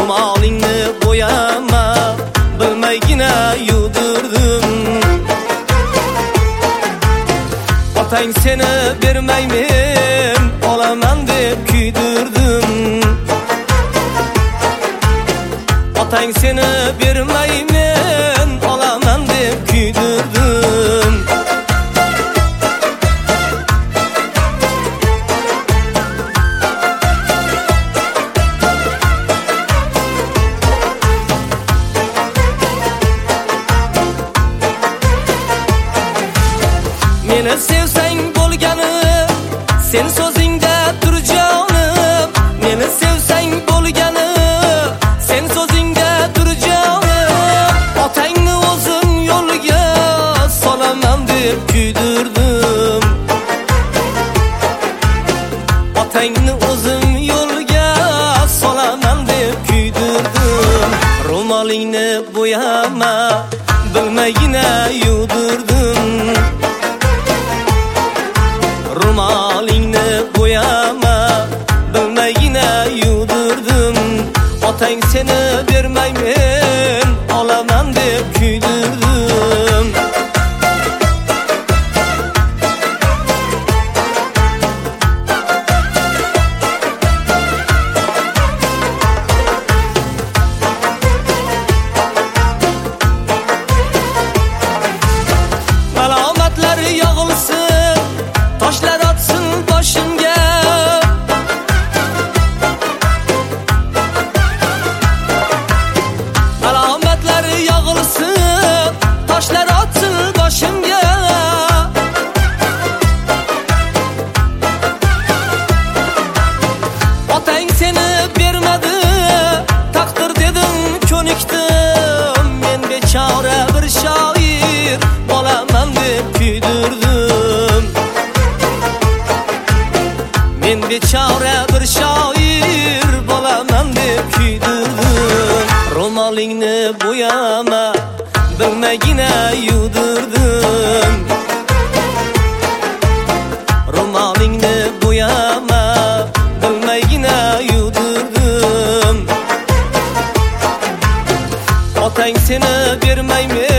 Ro'molingni bo'yama, bilmaygina yuvdirdim. Otang seni bermaymen, olaman deb kuydirdim. Otang seni bermaymen, olaman deb kuydirdim. Meni sevsang bo'lgani, sen so'zingda tur jonim. Meni sevsang bo'lgani, sen so'zingda tur jonim. Otangni o'zim yo'liga solaman deb kuydirdim. Otangni o'zim yo'liga solaman deb kuydirdim. Ro'molingni bo'yama, bilmaygina yuvdirdim. Ro'molingni bo'yama, bilmaygina yuvdirdim. Otang seni bermaymen, olaman deb kuydirdim. Malomatlar yog'ilsin, toshlar otsin boshimga. Malomatlar yog'ilsin, toshlar otsin boshimga. Otang seni bermadi, taqdir dedim ko'nikdim. Men bechora bir shoir, bo'laman deb kuydirdim. Men bechora bir shoir, bo'laman deb kuydirdim. Ro'molingni bo'yama, bilmaygina yuvdirdim. Ro'molingni bo'yama, bilmaygina yuvdirdim. Otang seni bermaymen,